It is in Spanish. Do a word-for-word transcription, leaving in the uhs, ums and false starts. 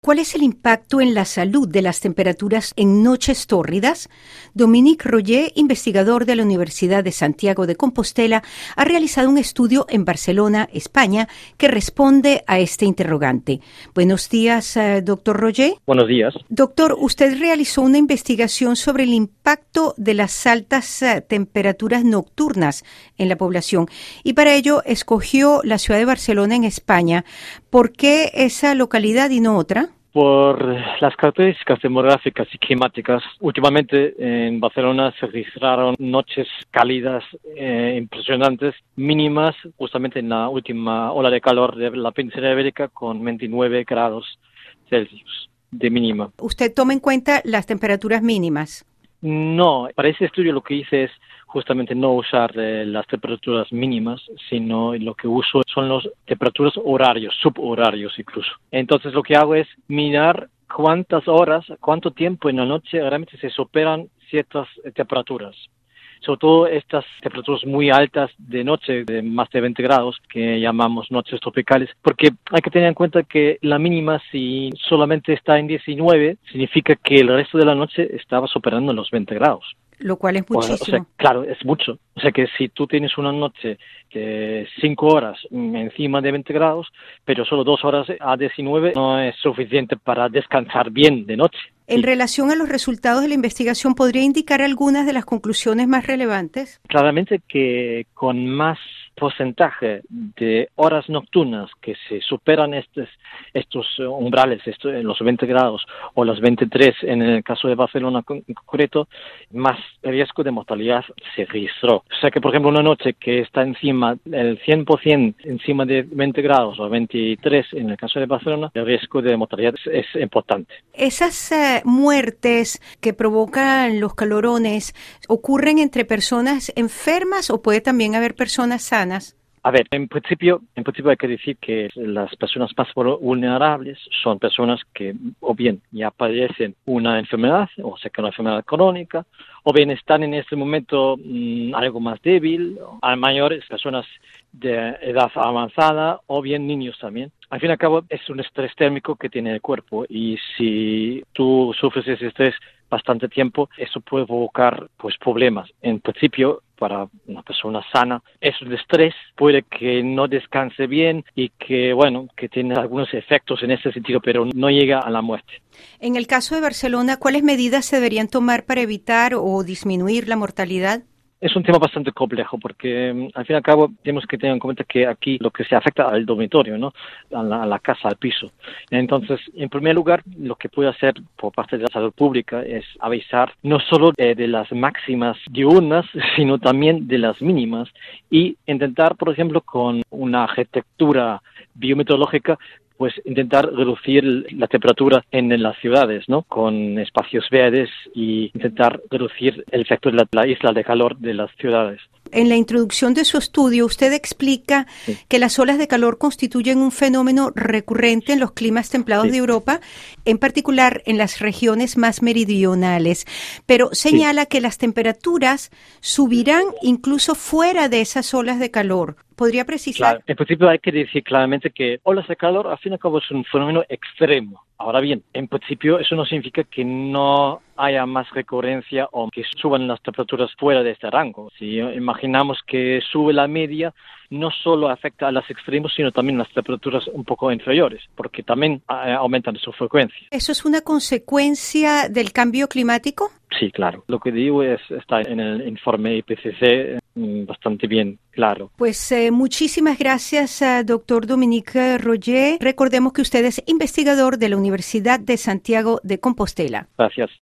¿Cuál es el impacto en la salud de las temperaturas en noches tórridas? Dominique Roger, investigador de la Universidad de Santiago de Compostela, ha realizado un estudio en Barcelona, España, que responde a este interrogante. Buenos días, uh, doctor Roger. Buenos días. Doctor, usted realizó una investigación sobre el impacto de las altas uh, temperaturas nocturnas en la población y para ello escogió la ciudad de Barcelona en España. ¿Por qué esa localidad y no otra? Por las características demográficas y climáticas, últimamente en Barcelona se registraron noches cálidas eh, impresionantes, mínimas, justamente en la última ola de calor de la península ibérica, con veintinueve grados Celsius de mínima. ¿Usted toma en cuenta las temperaturas mínimas? No, para ese estudio lo que hice es justamente no usar eh, las temperaturas mínimas, sino lo que uso son las temperaturas horarios, subhorarios incluso. Entonces lo que hago es mirar cuántas horas, cuánto tiempo en la noche realmente se superan ciertas temperaturas. Sobre todo estas temperaturas muy altas de noche, de más de veinte grados, que llamamos noches tropicales, porque hay que tener en cuenta que la mínima, si solamente está en diecinueve, significa que el resto de la noche estaba superando los veinte grados. Lo cual es muchísimo. O sea, claro, es mucho. O sea que si tú tienes una noche de cinco horas encima de veinte grados, pero solo dos horas a diecinueve, no es suficiente para descansar bien de noche. En relación a los resultados de la investigación, ¿podría indicar algunas de las conclusiones más relevantes? Claramente que con más porcentaje de horas nocturnas que se superan estos, estos umbrales, estos, los veinte grados o los veintitrés en el caso de Barcelona en concreto, más riesgo de mortalidad se registró. O sea que, por ejemplo, una noche que está encima, el cien por ciento encima de veinte grados o veintitrés en el caso de Barcelona, el riesgo de mortalidad es, es importante. Esas uh, muertes que provocan los calorones, ¿ocurren entre personas enfermas o puede también haber personas sanas? A ver, en principio, en principio hay que decir que las personas más vulnerables son personas que o bien ya padecen una enfermedad, o sea que una enfermedad crónica, o bien están en este momento mmm, algo más débil, hay mayores personas de edad avanzada, o bien niños también. Al fin y al cabo es un estrés térmico que tiene el cuerpo y si tú sufres ese estrés bastante tiempo, eso puede provocar pues problemas. En principio, para una persona sana, es un estrés, puede que no descanse bien y que, bueno, que tiene algunos efectos en ese sentido, pero no llega a la muerte. En el caso de Barcelona, ¿cuáles medidas se deberían tomar para evitar o disminuir la mortalidad? Es un tema bastante complejo porque, al fin y al cabo, tenemos que tener en cuenta que aquí lo que se afecta al dormitorio, ¿no? A la, a la casa, al piso. Entonces, en primer lugar, lo que puede hacer por parte de la salud pública es avisar no solo de, de las máximas diurnas, sino también de las mínimas y intentar, por ejemplo, con una arquitectura biometeorológica, pues intentar reducir la temperatura en, en las ciudades, ¿no? Con espacios verdes y intentar reducir el efecto de la, la isla de calor de las ciudades. En la introducción de su estudio, usted explica sí. que las olas de calor constituyen un fenómeno recurrente en los climas templados sí. de Europa, en particular en las regiones más meridionales, pero señala sí. que las temperaturas subirán incluso fuera de esas olas de calor. ¿Podría precisar? Claro. En principio hay que decir claramente que olas de calor, al fin y al cabo, es un fenómeno extremo. Ahora bien, en principio eso no significa que no haya más recurrencia o que suban las temperaturas fuera de este rango. Si imaginamos que sube la media, no solo afecta a los extremos, sino también a las temperaturas un poco inferiores, porque también aumentan su frecuencia. ¿Eso es una consecuencia del cambio climático? Sí, claro. Lo que digo es está en el informe I P C C bastante bien claro. Pues eh, muchísimas gracias, uh, doctor Dominique Roger. Recordemos que usted es investigador de la Universidad de Santiago de Compostela. Gracias.